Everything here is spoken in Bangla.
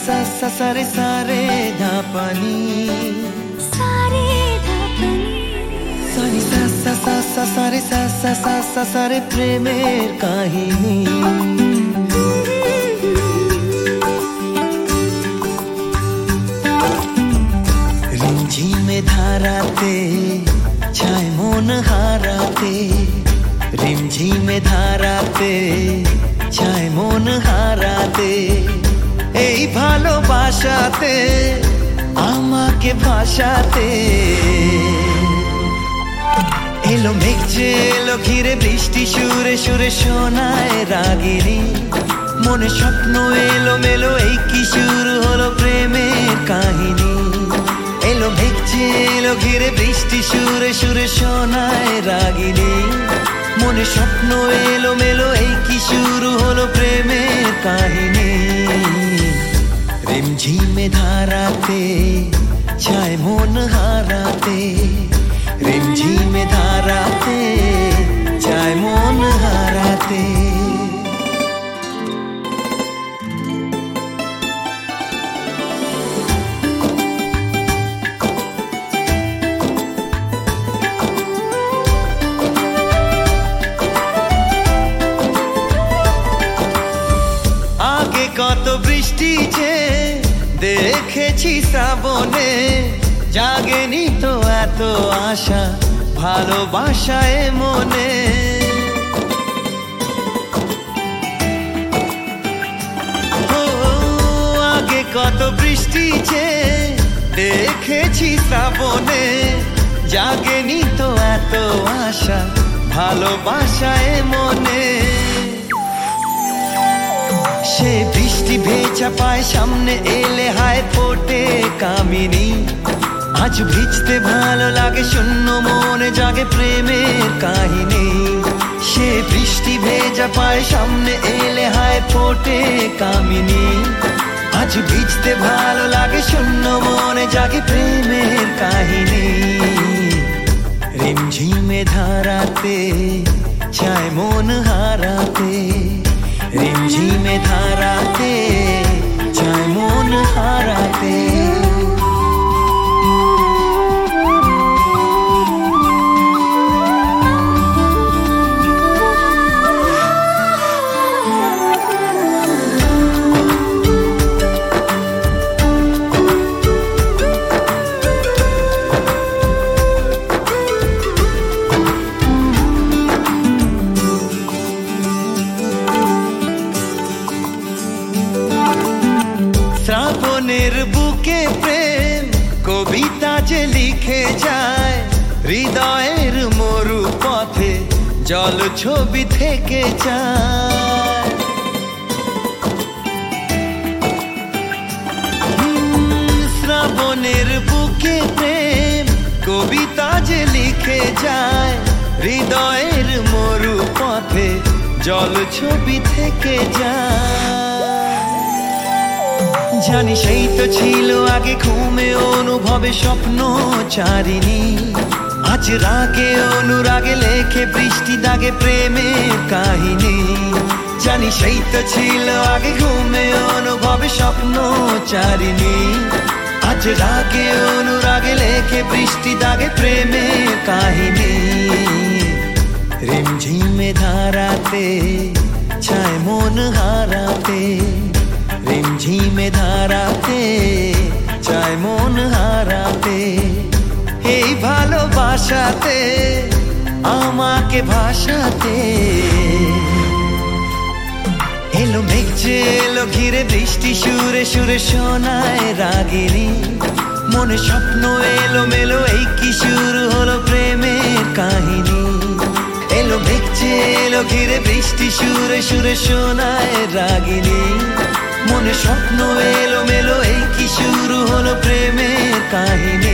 सा सा सा रे सा रे धा पा नी सा रे सा सा सा सा सा रे सा सा सा सा सा रे প্রেমের কাহিনী रिमझिमे धाराते छाय मन हाराते रिमझिमे धाराते छाय मन हाराते এই ভালোবাসাতে আমাকে ভাষাতে এলো মেঘ যে এলো ঘিরে বৃষ্টি সুরে সুরে শোনায় রাগিনী মনে স্বপ্ন এলো মেলো এই কি শুরু হলো প্রেমের কাহিনী এলো মেঘ যে এলো ঘিরে বৃষ্টি সুরে সুরে শোনায় রাগিনী মনে স্বপ্ন এলো মেলো এই কি শুরু হলো প্রেমের কাহিনী रिमझिमे धाराते छाय मन हाराते रिमझिमे धाराते छाय मन हाराते आगे कत बृष्टि जे দেখেছি শ্রাবণে জাগেনি তো এত আশা ভালোবাসায় মনে ও আগে কত বৃষ্টি যে দেখেছি শ্রাবণে জাগেনি তো এত আশা ভালোবাসায় মনে সে বৃষ্টি ভেজা পায় সামনে এলে হায় ফোটে কামিনী আজ ভিজতে ভালো লাগে শূন্য মনে জাগে প্রেমের কাহিনী সে বৃষ্টি ভেজা পায় সামনে এলে হায় ফোটে কামিনী আজ ভিজতে ভালো লাগে শূন্য মনে জাগে প্রেমের কাহিনী रिमझिमे धाराते छाय मन हाराते रिमझिमे धाराते छाय मन हाराते শ্রাবণের বুকে প্রেম কবিতা যে লিখে যায় হৃদয়ের মরু পথে জল ছবি থেকে যায় শ্রাবণের বুকে প্রেম কবিতা যে লিখে যায় হৃদয়ের মরু পথে জল ছবি থেকে যায় জানি সেই তো ছিল আগে ঘুমে অনুভবে স্বপ্ন চারিণী আজ রাগে অনুরাগে লেখে বৃষ্টি দাগে প্রেমের কাহিনী জানি সেই তো ছিল আগে ঘুমে অনুভবে স্বপ্ন চারিণী আজ রাগে অনুরাগে লেখে বৃষ্টি দাগে প্রেমের কাহিনী रिमझिमे धाराते छाय मन हाराते रिमझिमे धाराते छाय मन हाराते এই ভালোবাসাতে আমাকে ভাষাতে এলো মেঘ যে এলো ঘিরে বৃষ্টি সুরে সুরে শোনায় রাগিনী মনে স্বপ্ন এলো মেলো এই কি শুরু হলো প্রেমের কাহিনী এলো মেঘ যে এলো ঘিরে বৃষ্টি সুরে সুরে শোনায় রাগিনী মনে স্বপ্ন এলো মেলো এই কি শুরু হলো প্রেমের কাহিনী